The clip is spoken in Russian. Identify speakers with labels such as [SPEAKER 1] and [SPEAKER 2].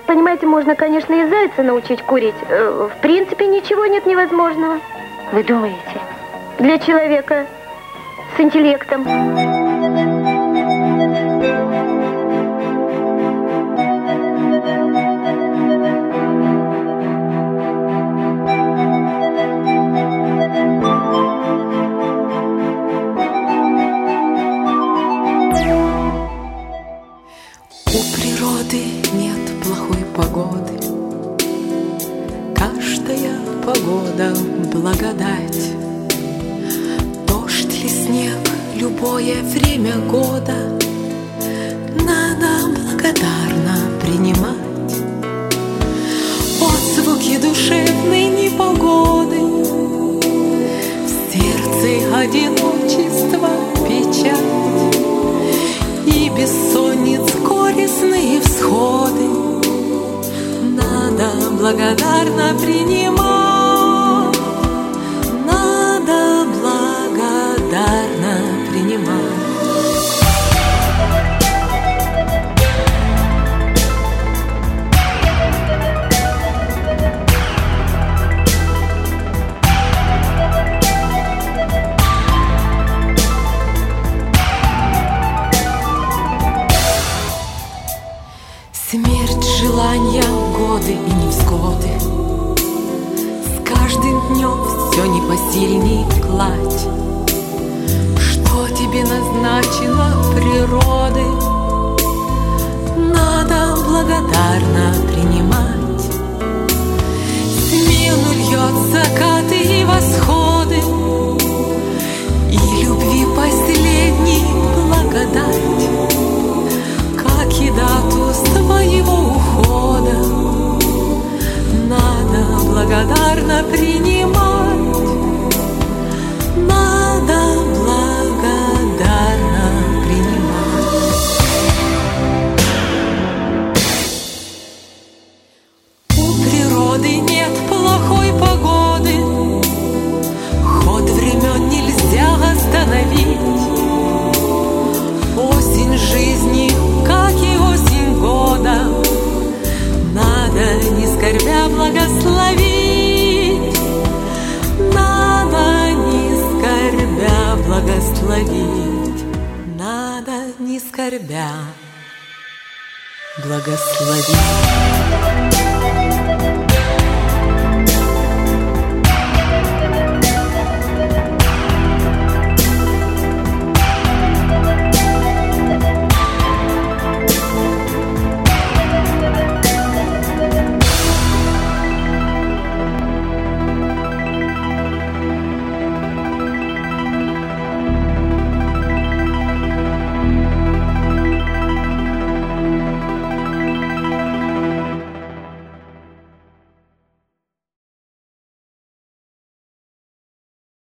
[SPEAKER 1] Понимаете, можно, конечно, и зайца научить курить. В принципе, ничего нет невозможного.
[SPEAKER 2] Вы думаете?
[SPEAKER 1] Для человека с интеллектом.
[SPEAKER 3] Погоды. Каждая погода — благодать. Дождь или снег, любое время года надо благодарно принимать. Отзвуки душевной непогоды, в сердце одиночество, печаль и бессонниц горестные всходы. Надо благодарно принимать, надо благодарно принимать. Смерть, желания, годы и невзгоды. С каждым днем все непосильней гладь. Что тебе назначено природы, надо благодарно принимать. Смену льет закаты и восходы, и любви последней благодать. Как и дату своего ухода надо благодарно принимать, надо благодарно принимать. У природы нет плохой погоды, ход времен нельзя остановить. Осень жизни, как и осень года, надо, не скорбя, благословить. Надо, не скорбя, благословить. Надо, не скорбя, благословить.